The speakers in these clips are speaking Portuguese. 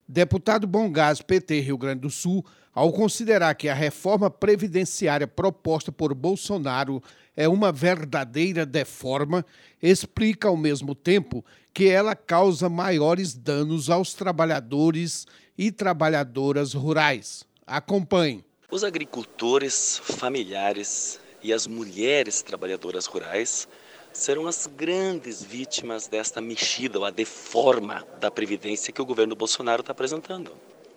Deputado Bongás, PT, Rio Grande do Sul, ao considerar que a reforma previdenciária proposta por Bolsonaro é uma verdadeira deforma, explica ao mesmo tempo que ela causa maiores danos aos trabalhadores e trabalhadoras rurais. Acompanhe. Os agricultores familiares e as mulheres trabalhadoras rurais serão as grandes vítimas desta mexida, ou a deforma da Previdência que o governo Bolsonaro está apresentando.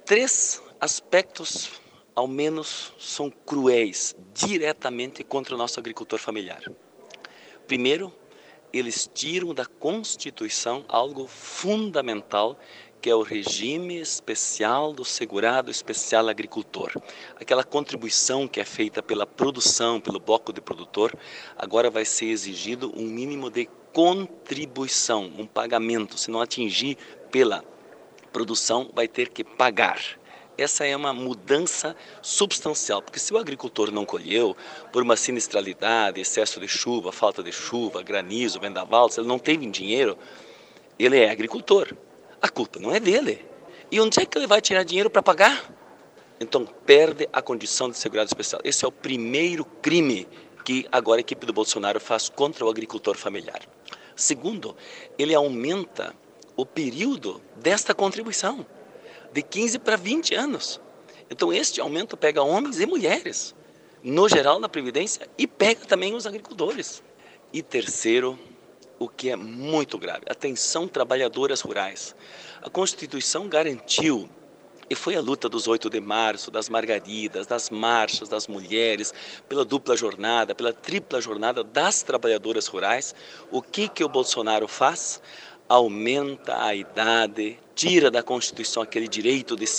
3 aspectos, ao menos, são cruéis, diretamente contra o nosso agricultor familiar. Primeiro, eles tiram da Constituição algo fundamental, que é o regime especial do segurado especial agricultor. Aquela contribuição que é feita pela produção, pelo bloco de produtor, agora vai ser exigido um mínimo de contribuição, um pagamento. Se não atingir pela produção, vai ter que pagar. Essa é uma mudança substancial, porque se o agricultor não colheu, por uma sinistralidade, excesso de chuva, falta de chuva, granizo, vendaval, se ele não teve dinheiro, ele é agricultor. A culpa não é dele. E onde é que ele vai tirar dinheiro para pagar? Então perde a condição de segurado especial. Esse é o primeiro crime que agora a equipe do Bolsonaro faz contra o agricultor familiar. Segundo, ele aumenta o período desta contribuição, de 15 para 20 anos. Então este aumento pega homens e mulheres, no geral na Previdência, e pega também os agricultores. E terceiro, o que é muito grave, atenção trabalhadoras rurais. A Constituição garantiu, e foi a luta dos 8 de março, das margaridas, das marchas das mulheres, pela dupla jornada, pela tripla jornada das trabalhadoras rurais. O que o Bolsonaro faz? Aumenta a idade, tira da Constituição aquele direito de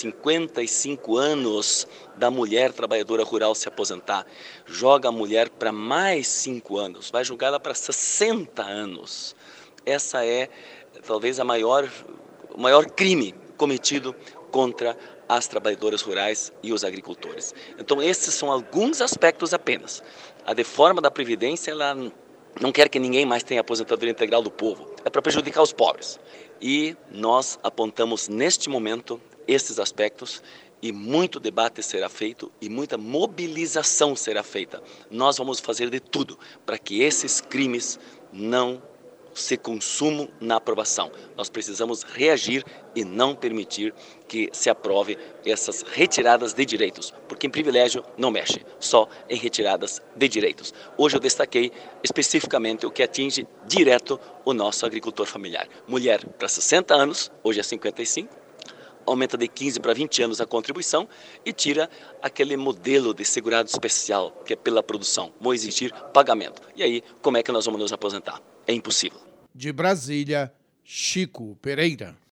55 anos da mulher trabalhadora rural se aposentar, joga a mulher para mais 5 anos, vai jogá-la para 60 anos. Essa é talvez o maior crime cometido contra as trabalhadoras rurais e os agricultores. Então esses são alguns aspectos apenas. A deforma da Previdência, ela não quer que ninguém mais tenha aposentadoria integral do povo. É para prejudicar os pobres. E nós apontamos neste momento esses aspectos e muito debate será feito e muita mobilização será feita. Nós vamos fazer de tudo para que esses crimes não se consumam na aprovação. Nós precisamos reagir e não permitir que se aprove essas retiradas de direitos, porque em privilégio não mexe, só em retiradas de direitos. Hoje eu destaquei especificamente o que atinge direto o nosso agricultor familiar. Mulher para 60 anos, hoje é 55, aumenta de 15 para 20 anos a contribuição e tira aquele modelo de segurado especial, que é pela produção. Vão exigir pagamento. E aí, como é que nós vamos nos aposentar? É impossível. De Brasília, Chico Pereira.